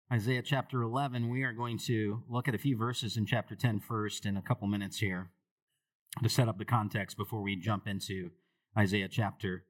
Isaiah chapter 11, we are going to look at a few verses in chapter 10 first in a couple minutes here to set up the context before we jump into Isaiah chapter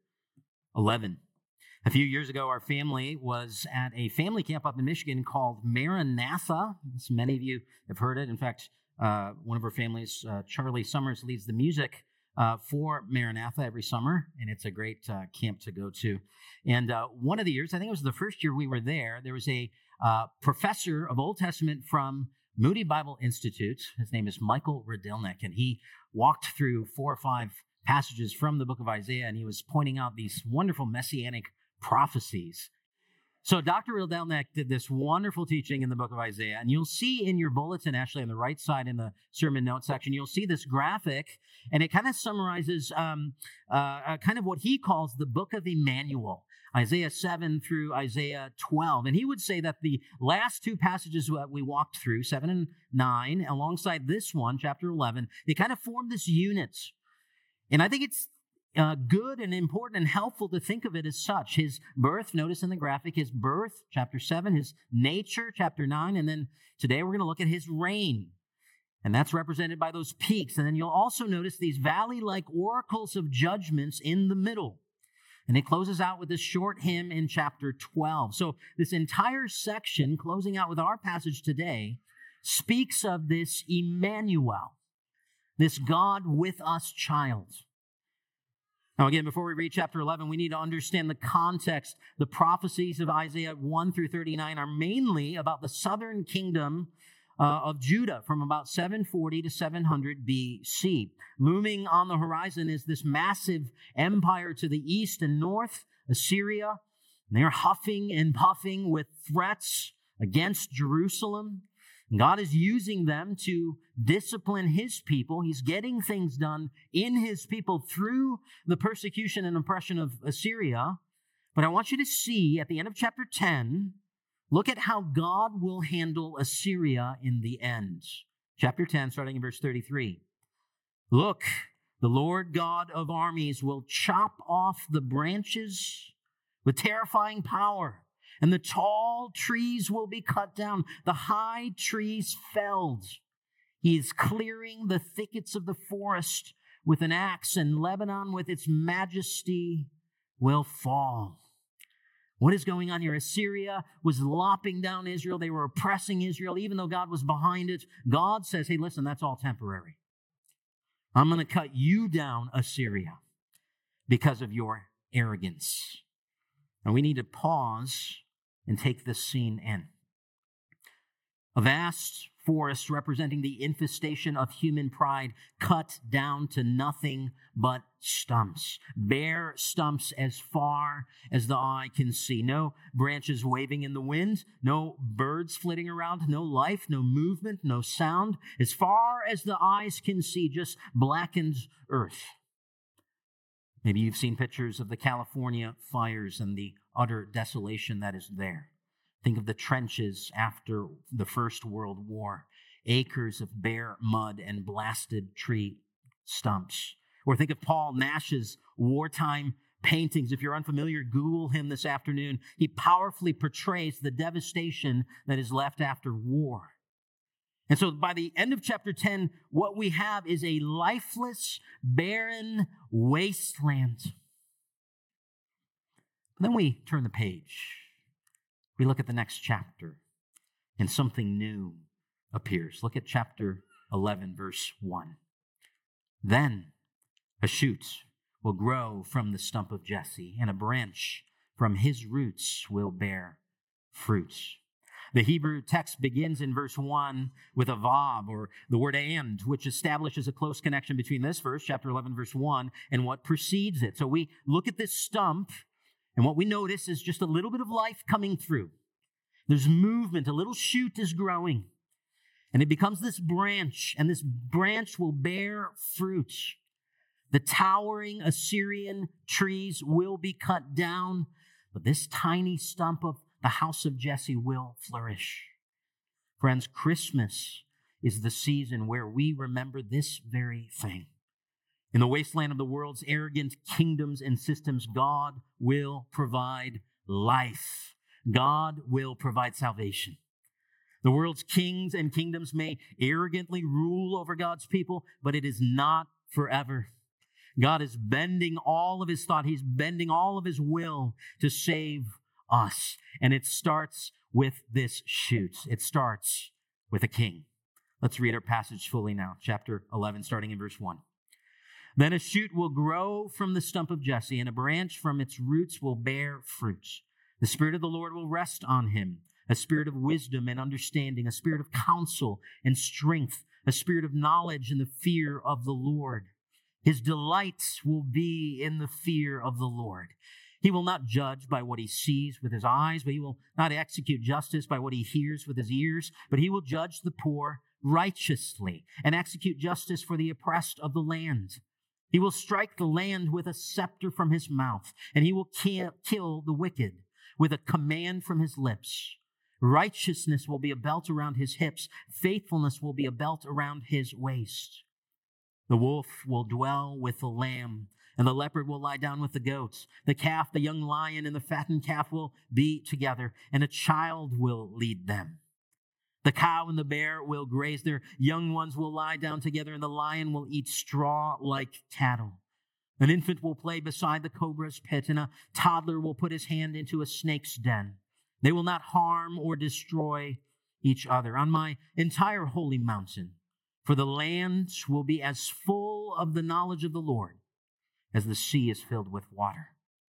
11. A few years ago, our family was at a family camp up in Michigan called Maranatha. As many of you have heard it. In fact, one of our families, Charlie Summers, leads the music for Maranatha every summer, and it's a great camp to go to. And one of the years, I think it was the first year we were there was a professor of Old Testament from Moody Bible Institute. His name is Michael Rydelnik, and he walked through 4 or 5 passages from the book of Isaiah, and he was pointing out these wonderful messianic prophecies. So Dr. Rydelnik did this wonderful teaching in the book of Isaiah, and you'll see in your bulletin, actually on the right side in the sermon notes section, you'll see this graphic, and it kind of summarizes kind of what he calls the book of Emmanuel, Isaiah 7 through Isaiah 12. And he would say that the last 2 passages that we walked through, 7 and 9, alongside this one, chapter 11, they kind of form this unit. And I think it's good and important and helpful to think of it as such. His birth, notice in the graphic, his birth, chapter 7, his nature, chapter 9, and then today we're going to look at his reign. And that's represented by those peaks. And then you'll also notice these valley-like oracles of judgments in the middle. And it closes out with this short hymn in chapter 12. So this entire section, closing out with our passage today, speaks of this Emmanuel, this God with us child. Now, again, before we read chapter 11, we need to understand the context. The prophecies of Isaiah 1 through 39 are mainly about the southern kingdom of Judah from about 740 to 700 BC. Looming on the horizon is this massive empire to the east and north, Assyria. And they're huffing and puffing with threats against Jerusalem. God is using them to discipline his people. He's getting things done in his people through the persecution and oppression of Assyria. But I want you to see at the end of chapter 10, look at how God will handle Assyria in the end. Chapter 10, starting in verse 33. Look, the Lord God of armies will chop off the branches with terrifying power, and the tall trees will be cut down, the high trees felled. He is clearing the thickets of the forest with an axe, and Lebanon with its majesty will fall. What is going on here? Assyria was lopping down Israel. They were oppressing Israel, even though God was behind it. God says, hey, listen, that's all temporary. I'm going to cut you down, Assyria, because of your arrogance. And we need to pause and take this scene in. A vast forest representing the infestation of human pride cut down to nothing but stumps. Bare stumps as far as the eye can see. No branches waving in the wind, no birds flitting around, no life, no movement, no sound. As far as the eyes can see, just blackened earth. Maybe you've seen pictures of the California fires and the utter desolation that is there. Think of the trenches after the First World War. Acres of bare mud and blasted tree stumps. Or think of Paul Nash's wartime paintings. If you're unfamiliar, Google him this afternoon. He powerfully portrays the devastation that is left after war. And so by the end of chapter 10, what we have is a lifeless, barren wasteland. Then we turn the page. We look at the next chapter, and something new appears. Look at chapter 11, verse 1. Then a shoot will grow from the stump of Jesse, and a branch from his roots will bear fruit. The Hebrew text begins in verse 1 with a vav, or the word and, which establishes a close connection between this verse, chapter 11, verse 1, and what precedes it. So we look at this stump, and what we notice is just a little bit of life coming through. There's movement, a little shoot is growing, and it becomes this branch, and this branch will bear fruit. The towering Assyrian trees will be cut down, but this tiny stump of the house of Jesse will flourish. Friends, Christmas is the season where we remember this very thing. In the wasteland of the world's arrogant kingdoms and systems, God will provide life. God will provide salvation. The world's kings and kingdoms may arrogantly rule over God's people, but it is not forever. God is bending all of his thought. He's bending all of his will to save us. And it starts with this shoot. It starts with a king. Let's read our passage fully now. Chapter 11, starting in verse 1. Then a shoot will grow from the stump of Jesse, and a branch from its roots will bear fruit. The Spirit of the Lord will rest on him, a spirit of wisdom and understanding, a spirit of counsel and strength, a spirit of knowledge and the fear of the Lord. His delights will be in the fear of the Lord. He will not judge by what he sees with his eyes, but he will not execute justice by what he hears with his ears, but he will judge the poor righteously and execute justice for the oppressed of the land. He will strike the land with a scepter from his mouth, and he will kill the wicked with a command from his lips. Righteousness will be a belt around his hips. Faithfulness will be a belt around his waist. The wolf will dwell with the lamb, and the leopard will lie down with the goats. The calf, the young lion, and the fattened calf will be together, and a child will lead them. The cow and the bear will graze. Their young ones will lie down together, and the lion will eat straw like cattle. An infant will play beside the cobra's pit, and a toddler will put his hand into a snake's den. They will not harm or destroy each other on my entire holy mountain, for the land will be as full of the knowledge of the Lord as the sea is filled with water.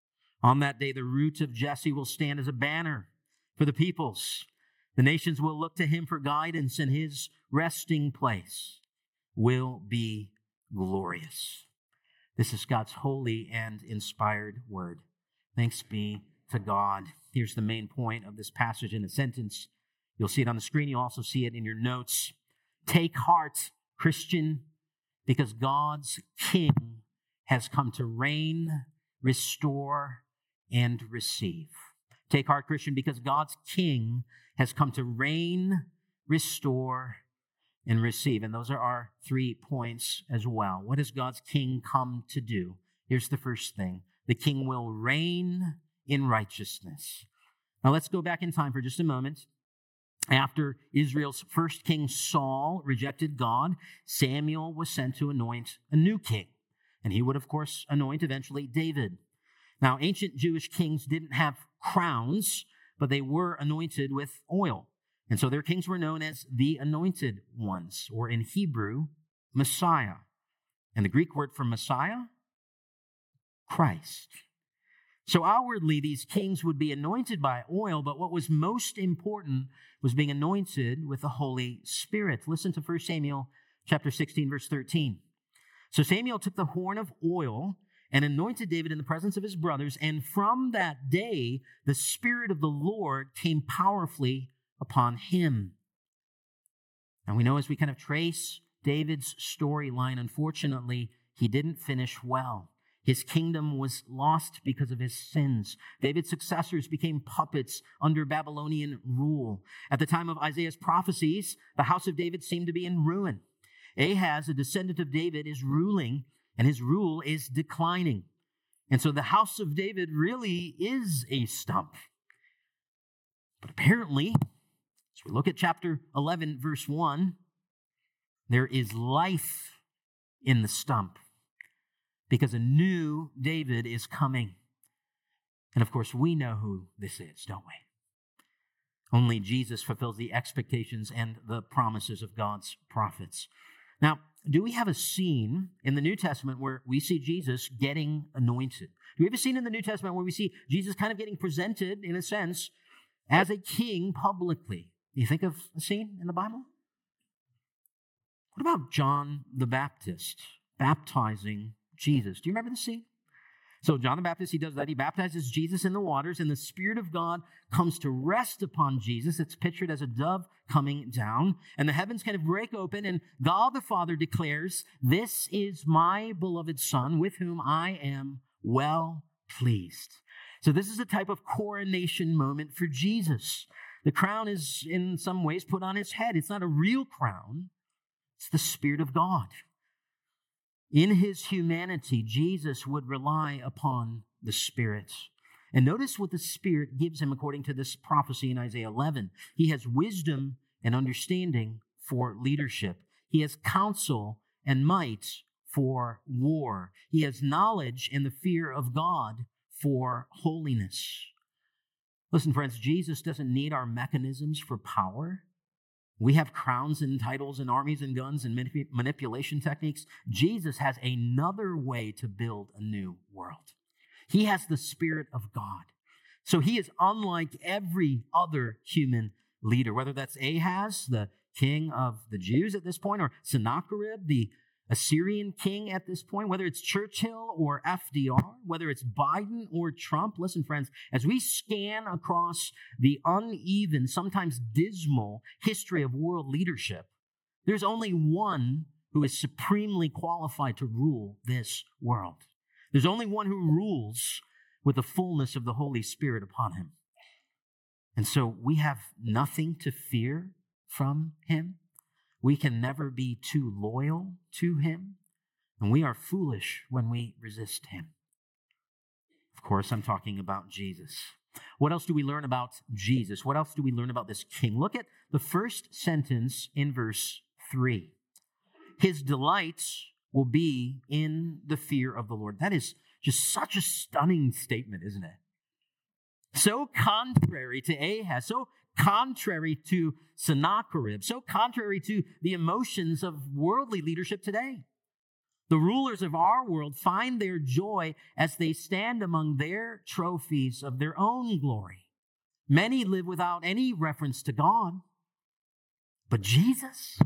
On that day, the root of Jesse will stand as a banner for the peoples. The nations will look to him for guidance, and his resting place will be glorious. This is God's holy and inspired word. Thanks be to God. Here's the main point of this passage in a sentence. You'll see it on the screen. You'll also see it in your notes. Take heart, Christian, because God's King has come to reign, restore, and receive. Take heart, Christian, because God's King has come to reign, restore, and receive. And those are our 3 points as well. What has God's King come to do? Here's the first thing. The King will reign in righteousness. Now let's go back in time for just a moment. After Israel's first king Saul rejected God, Samuel was sent to anoint a new king. And he would, of course, anoint eventually David. Now, ancient Jewish kings didn't have crowns, but they were anointed with oil. And so their kings were known as the anointed ones, or in Hebrew, Messiah. And the Greek word for Messiah, Christ. So outwardly, these kings would be anointed by oil, but what was most important was being anointed with the Holy Spirit. Listen to 1 Samuel chapter 16, verse 13. So Samuel took the horn of oil and anointed David in the presence of his brothers, and from that day, the Spirit of the Lord came powerfully upon him. And we know as we kind of trace David's storyline, unfortunately, he didn't finish well. His kingdom was lost because of his sins. David's successors became puppets under Babylonian rule. At the time of Isaiah's prophecies, the house of David seemed to be in ruin. Ahaz, a descendant of David, is ruling, and his rule is declining. And so the house of David really is a stump. But apparently, as we look at chapter 11, verse 1, there is life in the stump because a new David is coming. And of course, we know who this is, don't we? Only Jesus fulfills the expectations and the promises of God's prophets. Now, do we have a scene in the New Testament where we see Jesus getting anointed? Do we have a scene in the New Testament where we see Jesus kind of getting presented, in a sense, as a king publicly? Do you think of a scene in the Bible? What about John the Baptist baptizing Jesus? Do you remember the scene? So John the Baptist, he does that. He baptizes Jesus in the waters, and the Spirit of God comes to rest upon Jesus. It's pictured as a dove coming down, and the heavens kind of break open, and God the Father declares, "This is my beloved Son, with whom I am well pleased." So this is a type of coronation moment for Jesus. The crown is, in some ways, put on his head. It's not a real crown. It's the Spirit of God. In his humanity, Jesus would rely upon the Spirit. And notice what the Spirit gives him according to this prophecy in Isaiah 11. He has wisdom and understanding for leadership. He has counsel and might for war. He has knowledge and the fear of God for holiness. Listen, friends, Jesus doesn't need our mechanisms for power. We have crowns and titles and armies and guns and manipulation techniques. Jesus has another way to build a new world. He has the Spirit of God. So he is unlike every other human leader, whether that's Ahaz, the king of the Jews at this point, or Sennacherib, the Assyrian king at this point, whether it's Churchill or FDR, whether it's Biden or Trump. Listen, friends, as we scan across the uneven, sometimes dismal history of world leadership, there's only one who is supremely qualified to rule this world. There's only one who rules with the fullness of the Holy Spirit upon him. And so we have nothing to fear from him. We can never be too loyal to him, and we are foolish when we resist him. Of course, I'm talking about Jesus. What else do we learn about Jesus? What else do we learn about this king? Look at the first sentence in verse 3. His delights will be in the fear of the Lord. That is just such a stunning statement, isn't it? So contrary to Ahaz, so contrary to Sennacherib, so contrary to the emotions of worldly leadership today. The rulers of our world find their joy as they stand among their trophies of their own glory. Many live without any reference to God. But Jesus,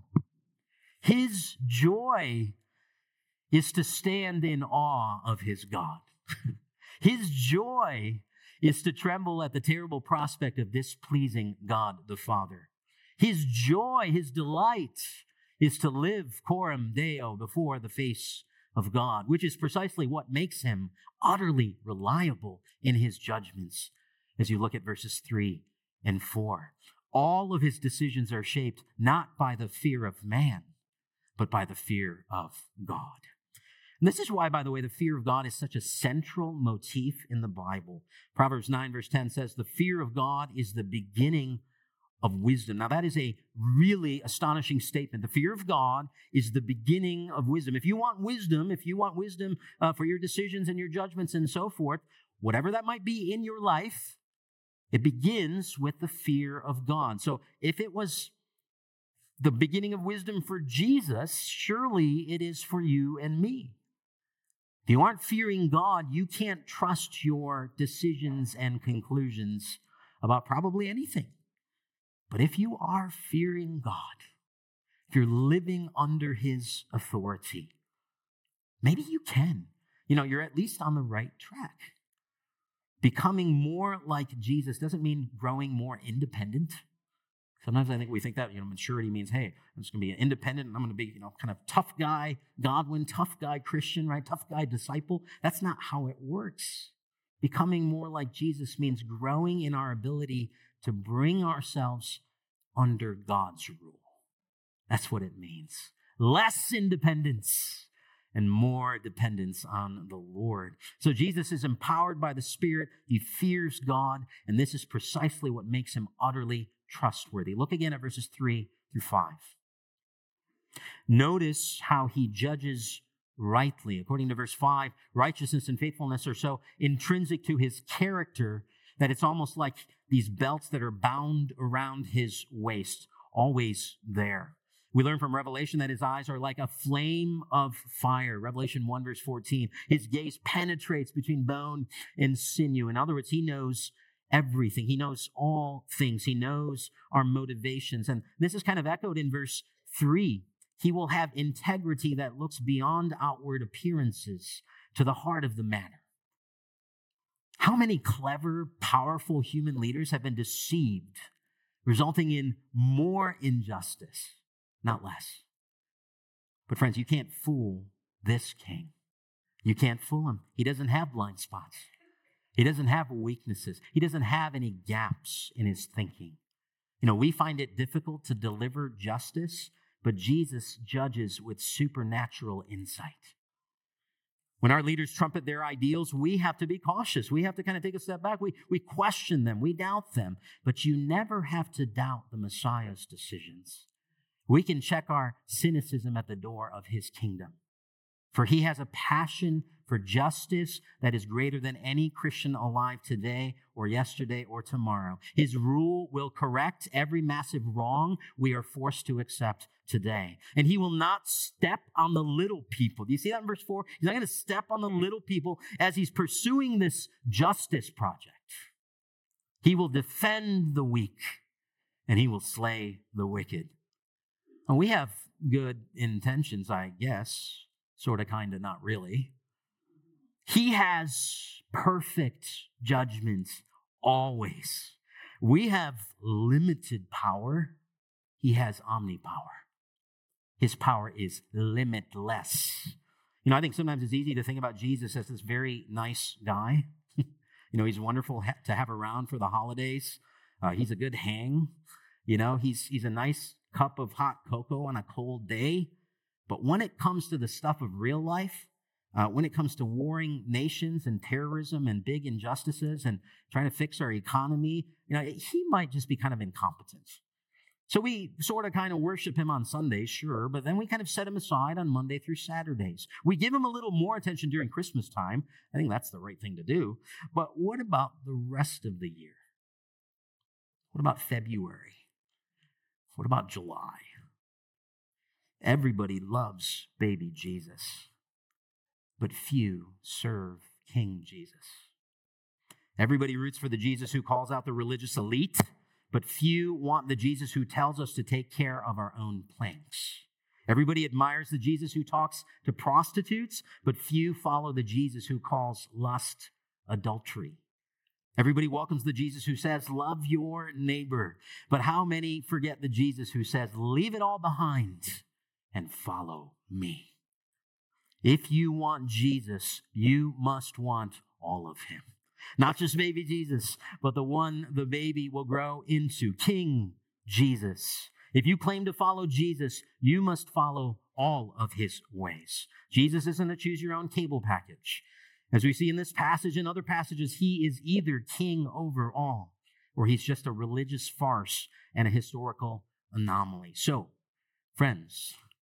his joy is to stand in awe of his God. His joy is to tremble at the terrible prospect of displeasing God the Father. His joy, his delight is to live coram Deo before the face of God, which is precisely what makes him utterly reliable in his judgments, as you look at verses 3 and 4. All of his decisions are shaped not by the fear of man, but by the fear of God. And this is why, by the way, the fear of God is such a central motif in the Bible. Proverbs 9, verse 10 says, the fear of God is the beginning of wisdom. Now, that is a really astonishing statement. The fear of God is the beginning of wisdom. If you want wisdom for your decisions and your judgments and so forth, whatever that might be in your life, it begins with the fear of God. So if it was the beginning of wisdom for Jesus, surely it is for you and me. If you aren't fearing God, you can't trust your decisions and conclusions about probably anything. But if you are fearing God, if you're living under his authority, maybe you can. You're at least on the right track. Becoming more like Jesus doesn't mean growing more independent. Sometimes I think we think that, maturity means, hey, I'm just going to be independent and I'm going to be, kind of tough guy Godwin, tough guy Christian, right? Tough guy disciple. That's not how it works. Becoming more like Jesus means growing in our ability to bring ourselves under God's rule. That's what it means. Less independence and more dependence on the Lord. So Jesus is empowered by the Spirit. He fears God, and this is precisely what makes him utterly trustworthy. Look again at verses 3 through 5. Notice how he judges rightly. According to verse 5, righteousness and faithfulness are so intrinsic to his character that it's almost like these belts that are bound around his waist, always there. We learn from Revelation that his eyes are like a flame of fire. Revelation 1 verse 14. His gaze penetrates between bone and sinew. In other words, he knows everything. He knows all things. He knows our motivations. And this is kind of echoed in verse 3. He will have integrity that looks beyond outward appearances to the heart of the matter. How many clever, powerful human leaders have been deceived, resulting in more injustice, not less? But friends, you can't fool this king. You can't fool him. He doesn't have blind spots. He doesn't have weaknesses. He doesn't have any gaps in his thinking. We find it difficult to deliver justice, but Jesus judges with supernatural insight. When our leaders trumpet their ideals, we have to be cautious. We have to kind of take a step back. We question them. We doubt them. But you never have to doubt the Messiah's decisions. We can check our cynicism at the door of his kingdom. For he has a passion for justice that is greater than any Christian alive today or yesterday or tomorrow. His rule will correct every massive wrong we are forced to accept today. And he will not step on the little people. Do you see that in verse 4? He's not going to step on the little people as he's pursuing this justice project. He will defend the weak and he will slay the wicked. And we have good intentions, I guess. Sort of, kind of, not really. He has perfect judgment always. We have limited power. He has omnipower. His power is limitless. I think sometimes it's easy to think about Jesus as this very nice guy. He's wonderful to have around for the holidays. He's a good hang. He's a nice cup of hot cocoa on a cold day. But when it comes to the stuff of real life, when it comes to warring nations and terrorism and big injustices and trying to fix our economy, he might just be kind of incompetent. So we sort of kind of worship him on Sundays, sure, but then we kind of set him aside on Monday through Saturdays. We give him a little more attention during Christmas time. I think that's the right thing to do. But what about the rest of the year? What about February? What about July? Everybody loves baby Jesus, but few serve King Jesus. Everybody roots for the Jesus who calls out the religious elite, but few want the Jesus who tells us to take care of our own planks. Everybody admires the Jesus who talks to prostitutes, but few follow the Jesus who calls lust adultery. Everybody welcomes the Jesus who says, love your neighbor, but how many forget the Jesus who says, leave it all behind and follow me? If you want Jesus, you must want all of him. Not just baby Jesus, but the one the baby will grow into, King Jesus. If you claim to follow Jesus, you must follow all of his ways. Jesus isn't a choose-your-own cable package. As we see in this passage and other passages, he is either king over all, or he's just a religious farce and a historical anomaly. So, friends,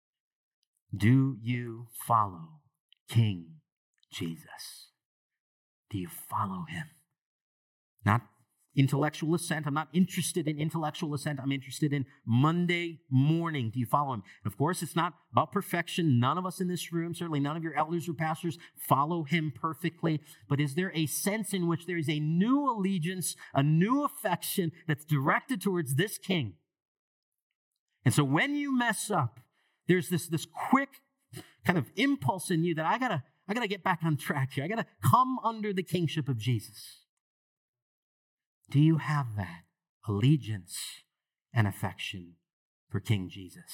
do you follow King Jesus? Do you follow him? Not intellectual assent. I'm not interested in intellectual assent. I'm interested in Monday morning. Do you follow him? And of course, it's not about perfection. None of us in this room, certainly none of your elders or pastors, follow him perfectly. But is there a sense in which there is a new allegiance, a new affection that's directed towards this king? And so when you mess up, there's this quick kind of impulse in you that I gotta get back on track here. I gotta come under the kingship of Jesus. Do you have that allegiance and affection for King Jesus?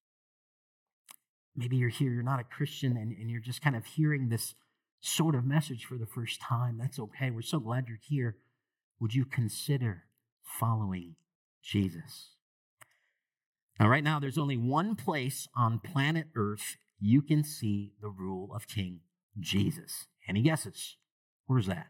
Maybe you're here, you're not a Christian, and you're just kind of hearing this sort of message for the first time. That's okay. We're so glad you're here. Would you consider following Jesus? Now, right now, there's only one place on planet Earth you can see the rule of King Jesus. Any guesses? Where's that?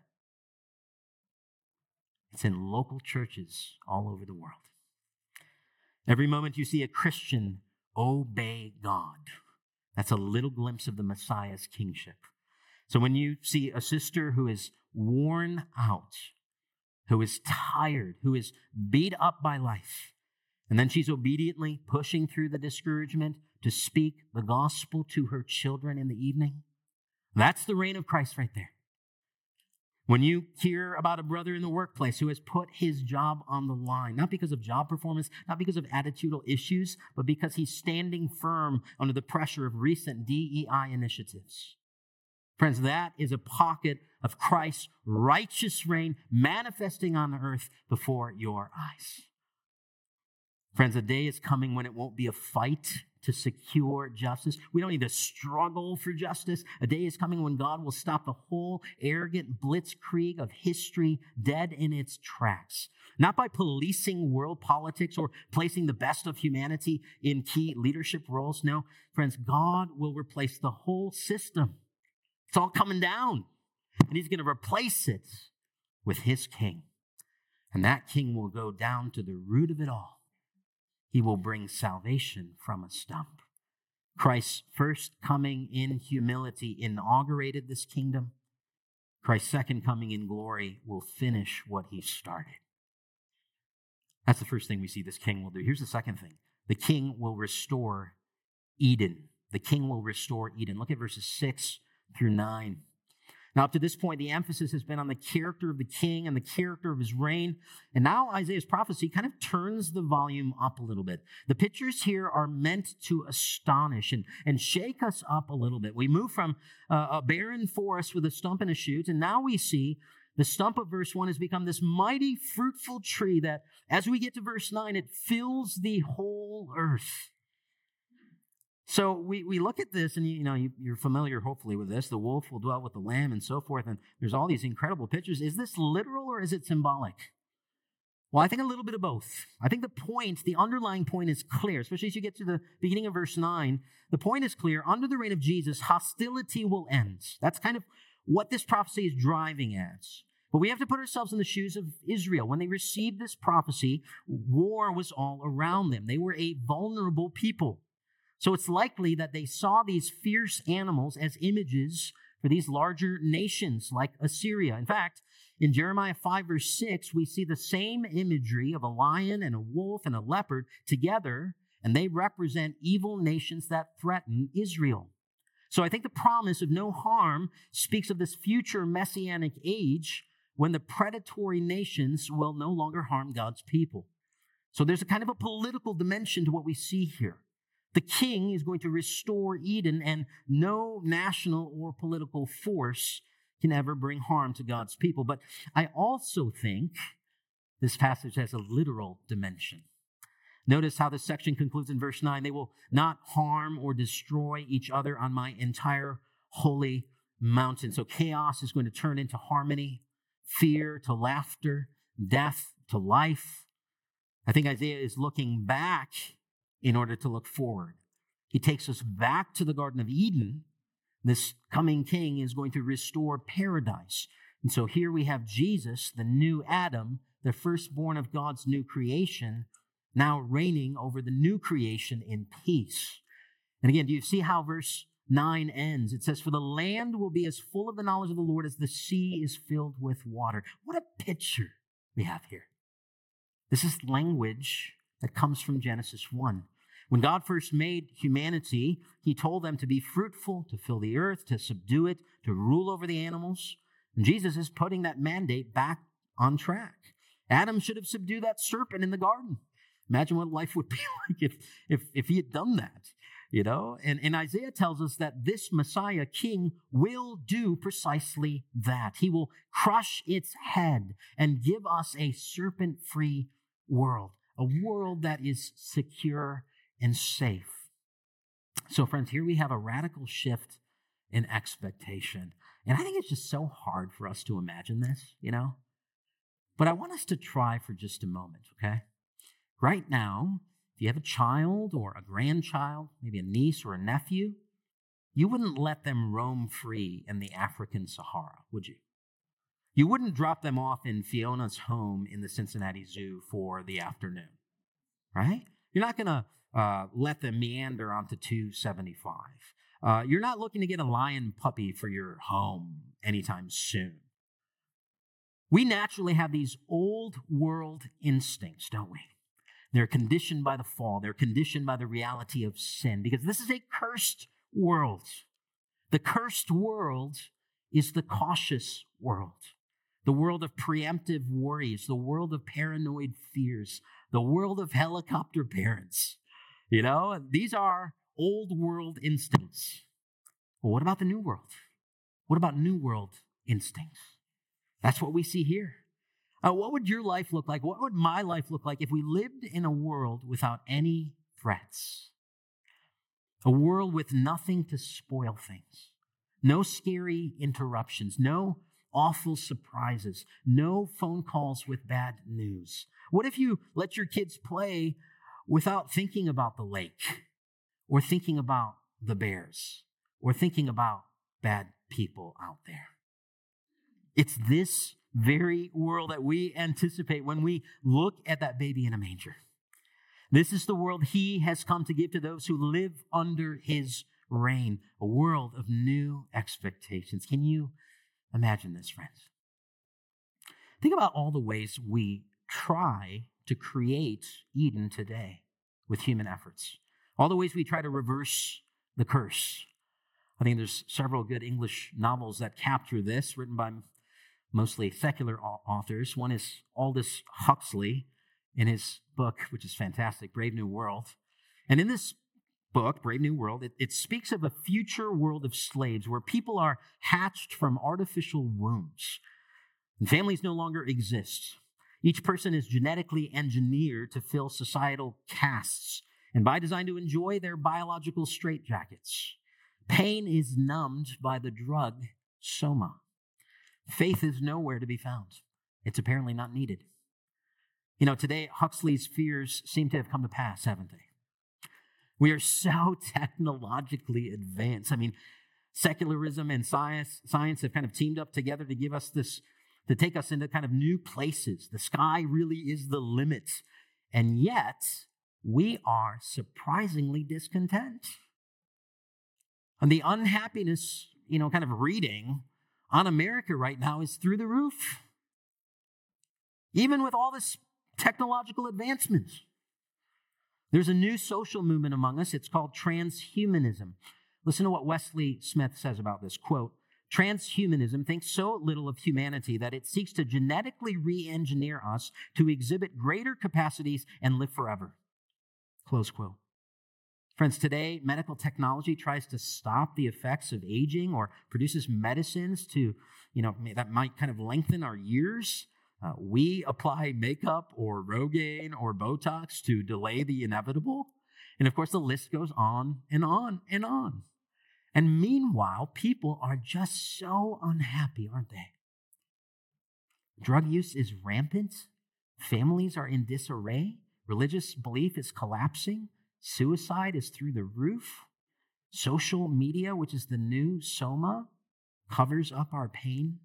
It's in local churches all over the world. Every moment you see a Christian obey God, that's a little glimpse of the Messiah's kingship. So when you see a sister who is worn out, who is tired, who is beat up by life, and then she's obediently pushing through the discouragement to speak the gospel to her children in the evening, that's the reign of Christ right there. When you hear about a brother in the workplace who has put his job on the line, not because of job performance, not because of attitudinal issues, but because he's standing firm under the pressure of recent DEI initiatives. Friends, that is a pocket of Christ's righteous reign manifesting on the earth before your eyes. Friends, a day is coming when it won't be a fight to secure justice. We don't need to struggle for justice. A day is coming when God will stop the whole arrogant blitzkrieg of history dead in its tracks. Not by policing world politics or placing the best of humanity in key leadership roles. No, friends, God will replace the whole system. It's all coming down. And he's going to replace it with his king. And that king will go down to the root of it all. He will bring salvation from a stump. Christ's first coming in humility inaugurated this kingdom. Christ's second coming in glory will finish what he started. That's the first thing we see this king will do. Here's the second thing. The king will restore Eden. The king will restore Eden. Look at verses 6 through 9. Now, up to this point, the emphasis has been on the character of the king and the character of his reign. And now Isaiah's prophecy kind of turns the volume up a little bit. The pictures here are meant to astonish and shake us up a little bit. We move from a barren forest with a stump and a shoot, and now we see the stump of verse 1 has become this mighty, fruitful tree that, as we get to verse 9, it fills the whole earth. So we look at this, and you're familiar, hopefully, with this. The wolf will dwell with the lamb and so forth, and there's all these incredible pictures. Is this literal or is it symbolic? Well, I think a little bit of both. I think the underlying point is clear, especially as you get to the beginning of verse 9. The point is clear. Under the reign of Jesus, hostility will end. That's kind of what this prophecy is driving at. But we have to put ourselves in the shoes of Israel. When they received this prophecy, war was all around them. They were a vulnerable people. So it's likely that they saw these fierce animals as images for these larger nations like Assyria. In fact, in Jeremiah 5 verse 6, we see the same imagery of a lion and a wolf and a leopard together, and they represent evil nations that threaten Israel. So I think the promise of no harm speaks of this future messianic age when the predatory nations will no longer harm God's people. So there's a kind of a political dimension to what we see here. The king is going to restore Eden, and no national or political force can ever bring harm to God's people. But I also think this passage has a literal dimension. Notice how this section concludes in verse 9. They will not harm or destroy each other on my entire holy mountain. So chaos is going to turn into harmony, fear to laughter, death to life. I think Isaiah is looking back in order to look forward. He takes us back to the Garden of Eden. This coming king is going to restore paradise. And so here we have Jesus, the new Adam, the firstborn of God's new creation, now reigning over the new creation in peace. And again, do you see how verse 9 ends? It says, "For the land will be as full of the knowledge of the Lord as the sea is filled with water." What a picture we have here. This is language that comes from Genesis 1. When God first made humanity, he told them to be fruitful, to fill the earth, to subdue it, to rule over the animals. And Jesus is putting that mandate back on track. Adam should have subdued that serpent in the garden. Imagine what life would be like if he had done that, And Isaiah tells us that this Messiah king will do precisely that. He will crush its head and give us a serpent-free world, a world that is secure and safe. So, friends, here we have a radical shift in expectation. And I think it's just so hard for us to imagine this, But I want us to try for just a moment, okay? Right now, if you have a child or a grandchild, maybe a niece or a nephew, you wouldn't let them roam free in the African Sahara, would you? You wouldn't drop them off in Fiona's home in the Cincinnati Zoo for the afternoon, right? You're not going to let them meander onto 275. You're not looking to get a lion puppy for your home anytime soon. We naturally have these old world instincts, don't we? They're conditioned by the fall. They're conditioned by the reality of sin, because this is a cursed world. The cursed world is the cautious world. The world of preemptive worries, the world of paranoid fears, the world of helicopter parents. These are old world instincts. Well, what about the new world? What about new world instincts? That's what we see here. What would your life look like? What would my life look like if we lived in a world without any threats? A world with nothing to spoil things. No scary interruptions. No awful surprises. No phone calls with bad news. What if you let your kids play without thinking about the lake, or thinking about the bears, or thinking about bad people out there. It's this very world that we anticipate when we look at that baby in a manger. This is the world he has come to give to those who live under his reign, a world of new expectations. Can you imagine this, friends? Think about all the ways we try to create Eden today with human efforts. All the ways we try to reverse the curse. I think there's several good English novels that capture this, written by mostly secular authors. One is Aldous Huxley in his book, which is fantastic, Brave New World. And in this book, Brave New World, it speaks of a future world of slaves where people are hatched from artificial wombs and families no longer exist. Each person is genetically engineered to fill societal castes and by design to enjoy their biological straitjackets. Pain is numbed by the drug soma. Faith is nowhere to be found. It's apparently not needed. You know, today Huxley's fears seem to have come to pass, haven't they? We are so technologically advanced. I mean, secularism and science have kind of teamed up together to give us this, to take us into kind of new places. The sky really is the limit. And yet, we are surprisingly discontent. And the unhappiness, kind of reading on America right now is through the roof. Even with all this technological advancement. There's a new social movement among us. It's called transhumanism. Listen to what Wesley Smith says about this. Quote, transhumanism thinks so little of humanity that it seeks to genetically re-engineer us to exhibit greater capacities and live forever. Close quote. Friends, today, medical technology tries to stop the effects of aging or produces medicines to, that might kind of lengthen our years. We apply makeup or Rogaine or Botox to delay the inevitable. And of course, the list goes on and on and on. And meanwhile, people are just so unhappy, aren't they? Drug use is rampant. Families are in disarray. Religious belief is collapsing. Suicide is through the roof. Social media, which is the new soma, covers up our pain.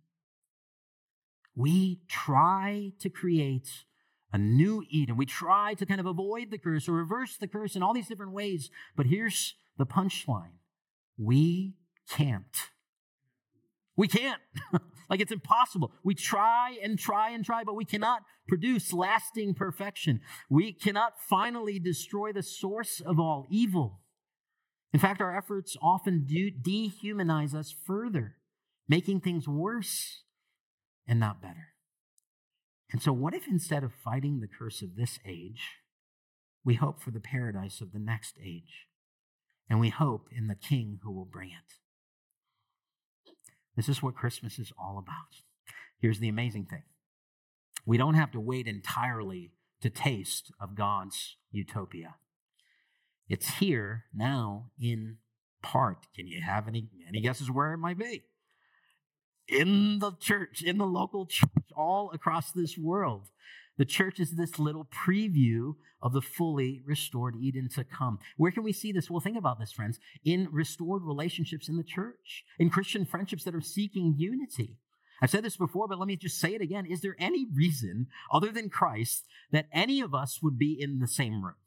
We try to create a new Eden. We try to kind of avoid the curse or reverse the curse in all these different ways. But here's the punchline. We can't. We can't. Like it's impossible. We try and try and try, but we cannot produce lasting perfection. We cannot finally destroy the source of all evil. In fact, our efforts often dehumanize us further, making things worse and not better. And so what if instead of fighting the curse of this age, we hope for the paradise of the next age, and we hope in the King who will bring it? This is what Christmas is all about. Here's the amazing thing. We don't have to wait entirely to taste of God's utopia. It's here now in part. Can you have any guesses where it might be? In the church, in the local church, all across this world. The church is this little preview of the fully restored Eden to come. Where can we see this? Well, think about this, friends. In restored relationships in the church, in Christian friendships that are seeking unity. I've said this before, but let me just say it again. Is there any reason other than Christ that any of us would be in the same room?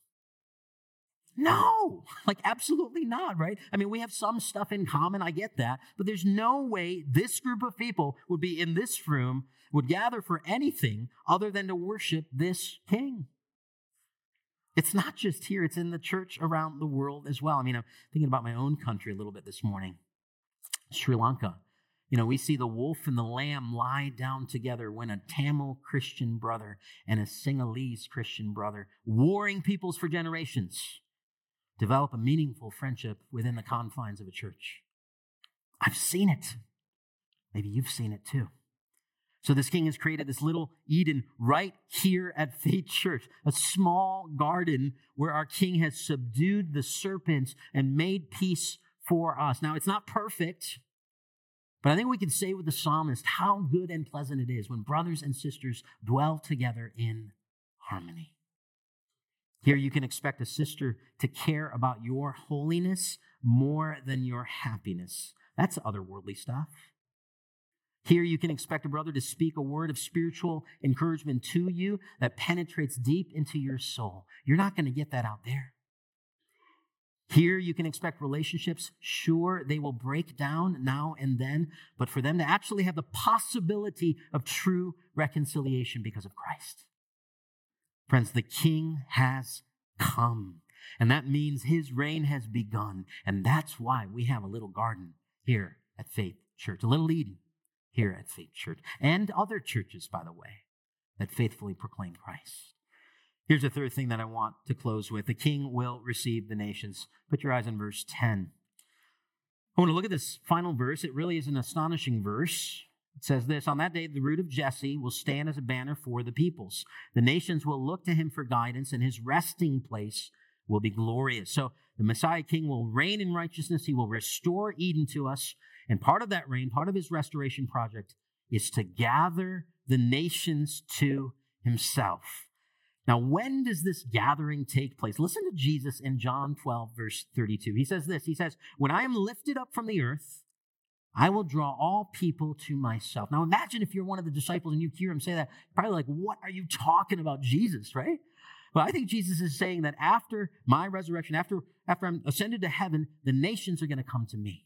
No, absolutely not, right? I mean, we have some stuff in common, I get that, but there's no way this group of people would be in this room, would gather for anything other than to worship this King. It's not just here, it's in the church around the world as well. I mean, I'm thinking about my own country a little bit this morning, Sri Lanka. We see the wolf and the lamb lie down together when a Tamil Christian brother and a Sinhalese Christian brother, warring peoples for generations, develop a meaningful friendship within the confines of a church. I've seen it. Maybe you've seen it too. So this King has created this little Eden right here at Faith Church, a small garden where our King has subdued the serpents and made peace for us. Now, it's not perfect, but I think we can say with the psalmist how good and pleasant it is when brothers and sisters dwell together in harmony. Here you can expect a sister to care about your holiness more than your happiness. That's otherworldly stuff. Here you can expect a brother to speak a word of spiritual encouragement to you that penetrates deep into your soul. You're not going to get that out there. Here you can expect relationships. Sure, they will break down now and then, but for them to actually have the possibility of true reconciliation because of Christ. Friends, the King has come, and that means his reign has begun, and that's why we have a little garden here at Faith Church, a little Eden here at Faith Church, and other churches, by the way, that faithfully proclaim Christ. Here's the third thing that I want to close with. The King will receive the nations. Put your eyes on verse 10. I want to look at this final verse. It really is an astonishing verse. It says this, "On that day, the root of Jesse will stand as a banner for the peoples. The nations will look to him for guidance, and his resting place will be glorious." So the Messiah King will reign in righteousness. He will restore Eden to us. And part of that reign, part of his restoration project, is to gather the nations to himself. Now, when does this gathering take place? Listen to Jesus in John 12, verse 32. He says this, he says, "When I am lifted up from the earth, I will draw all people to myself." Now, imagine if you're one of the disciples and you hear him say that, you're probably like, what are you talking about, Jesus, right? But I think Jesus is saying that after my resurrection, after I'm ascended to heaven, the nations are going to come to me.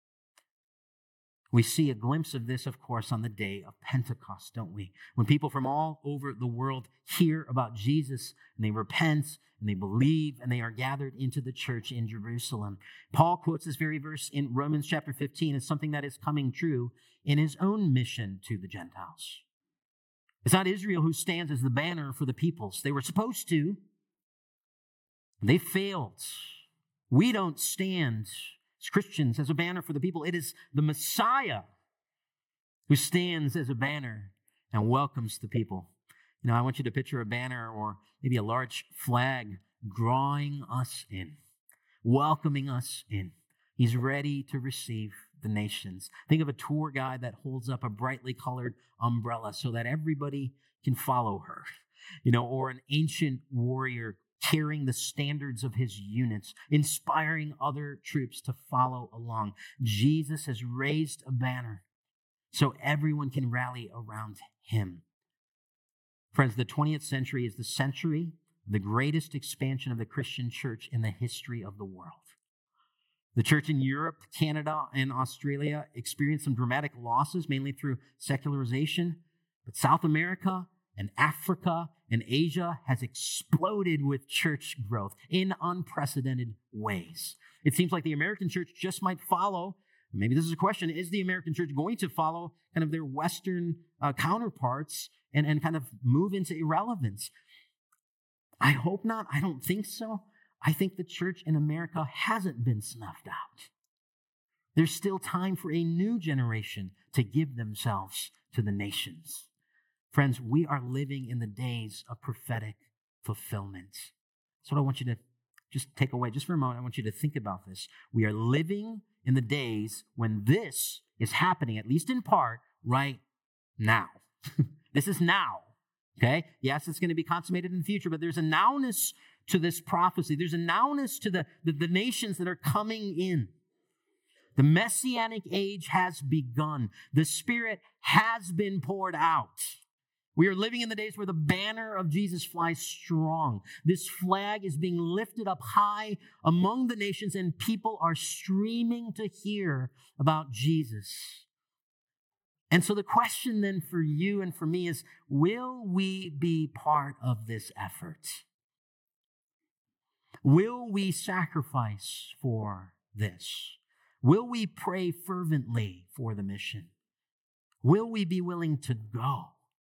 We see a glimpse of this, of course, on the day of Pentecost, don't we? When people from all over the world hear about Jesus and they repent and they believe and they are gathered into the church in Jerusalem. Paul quotes this very verse in Romans chapter 15 as something that is coming true in his own mission to the Gentiles. It's not Israel who stands as the banner for the peoples. They were supposed to. They failed. We don't stand as Christians as a banner for the people. It is the Messiah who stands as a banner and welcomes the people. You know, I want you to picture a banner or maybe a large flag drawing us in, welcoming us in. He's ready to receive the nations. Think of a tour guide that holds up a brightly colored umbrella so that everybody can follow her, you know, or an ancient warrior carrying the standards of his units, inspiring other troops to follow along. Jesus has raised a banner so everyone can rally around him. Friends, the 20th century is the century of the greatest expansion of the Christian church in the history of the world. The church in Europe, Canada, and Australia experienced some dramatic losses, mainly through secularization. But South America and Africa and Asia has exploded with church growth in unprecedented ways. It seems like the American church just might follow. Maybe this is a question. Is the American church going to follow kind of their Western counterparts and kind of move into irrelevance? I hope not. I don't think so. I think the church in America hasn't been snuffed out. There's still time for a new generation to give themselves to the nations. Friends, we are living in the days of prophetic fulfillment. That's what I want you to just take away. Just for a moment, I want you to think about this. We are living in the days when this is happening, at least in part, right now. This is now, okay? Yes, it's going to be consummated in the future, but there's a nowness to this prophecy. There's a nowness to the nations that are coming in. The Messianic age has begun. The Spirit has been poured out. We are living in the days where the banner of Jesus flies strong. This flag is being lifted up high among the nations, and people are streaming to hear about Jesus. And so the question then for you and for me is, will we be part of this effort? Will we sacrifice for this? Will we pray fervently for the mission? Will we be willing to go?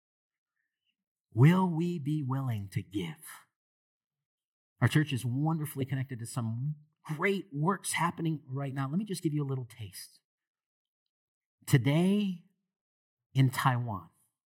Will we be willing to give? Our church is wonderfully connected to some great works happening right now. Let me just give you a little taste. Today in Taiwan.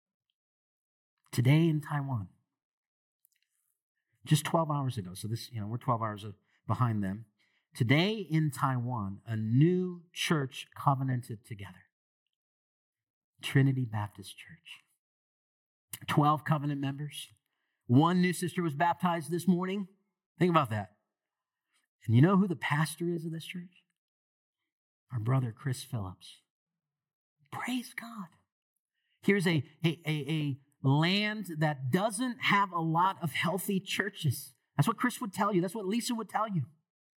Just 12 hours ago. So this, we're 12 hours behind them. Today in Taiwan, a new church covenanted together. Trinity Baptist Church. 12 covenant members. One new sister was baptized this morning. Think about that. And you know who the pastor is of this church? our brother Chris Phillips. Praise God. Here's a land that doesn't have a lot of healthy churches. That's what Chris would tell you. That's what Lisa would tell you.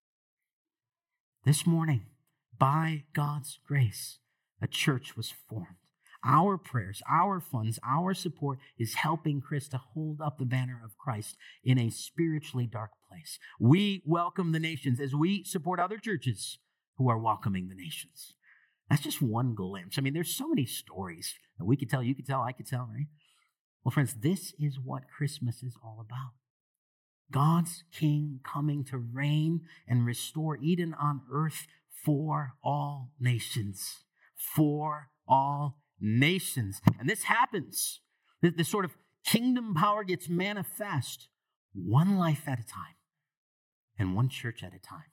This morning, by God's grace, a church was formed. Our prayers, our funds, our support is helping Chris to hold up the banner of Christ in a spiritually dark place. We welcome the nations as we support other churches who are welcoming the nations. That's just one glimpse. I mean, there's so many stories that we could tell, you could tell, I could tell, right? Well, friends, this is what Christmas is all about. God's King coming to reign and restore Eden on earth for all nations. For all nations. And this happens. This sort of kingdom power gets manifest one life at a time and one church at a time.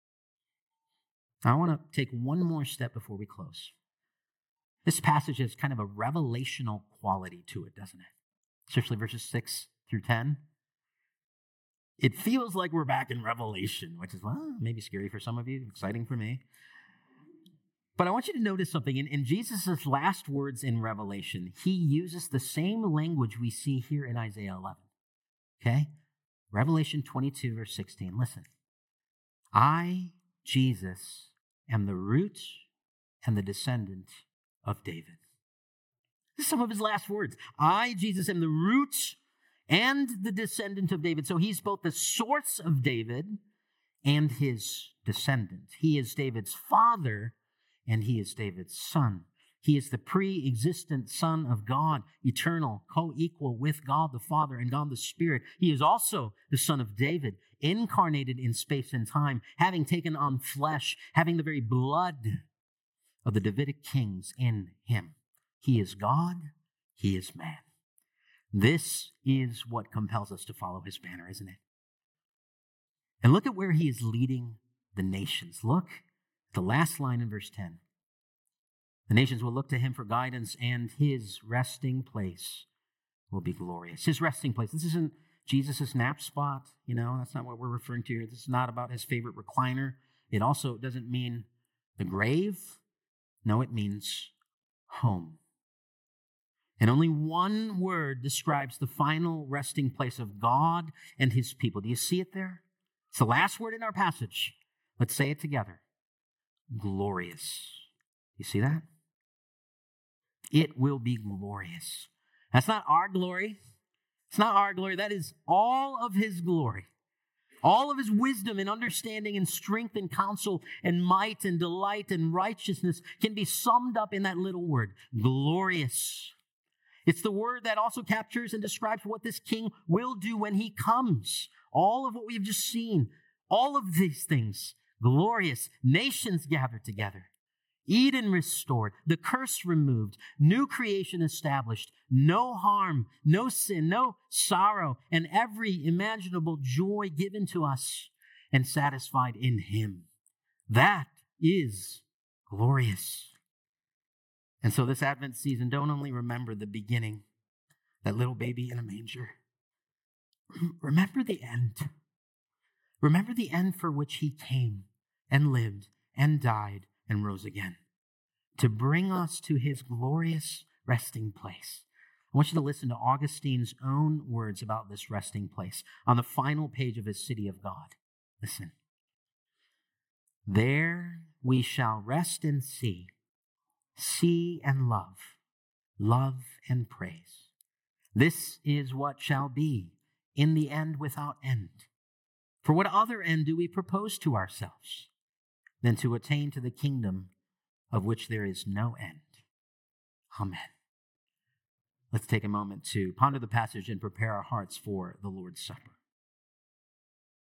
I want to take one more step before we close. This passage has kind of a revelational quality to it, doesn't it? Especially verses 6 through 10. It feels like we're back in Revelation, which is, well, maybe scary for some of you, exciting for me. But I want you to notice something. In Jesus' last words in Revelation, he uses the same language we see here in Isaiah 11. Okay? Revelation 22, verse 16. Listen. I, Jesus, am the root and the descendant of David. This is some of his last words. I, Jesus, am the root and the descendant of David. So he's both the source of David and his descendant. He is David's father and he is David's son. He is the pre-existent Son of God, eternal, co-equal with God the Father and God the Spirit. He is also the Son of David, incarnated in space and time, having taken on flesh, having the very blood of the Davidic kings in him. He is God, he is man. This is what compels us to follow his banner, isn't it? And look at where he is leading the nations. Look at the last line in verse 10. The nations will look to him for guidance, and his resting place will be glorious. His resting place. This isn't Jesus' nap spot. That's not what we're referring to here. This is not about his favorite recliner. It also doesn't mean the grave. No, it means home. And only one word describes the final resting place of God and his people. Do you see it there? It's the last word in our passage. Let's say it together. Glorious. You see that? It will be glorious. That's not our glory. It's not our glory. That is all of his glory. All of his wisdom and understanding and strength and counsel and might and delight and righteousness can be summed up in that little word, glorious. It's the word that also captures and describes what this king will do when he comes. All of what we've just seen, all of these things, glorious, nations gathered together, Eden restored, the curse removed, new creation established, no harm, no sin, no sorrow, and every imaginable joy given to us and satisfied in him. That is glorious. And so this Advent season, don't only remember the beginning, that little baby in a manger. Remember the end. Remember the end for which he came and lived and died and rose again, to bring us to his glorious resting place. I want you to listen to Augustine's own words about this resting place on the final page of his City of God. Listen. There we shall rest and see and love and praise. This is what shall be in the end without end. For what other end do we propose to ourselves than to attain to the kingdom of which there is no end? Amen. Let's take a moment to ponder the passage and prepare our hearts for the Lord's Supper.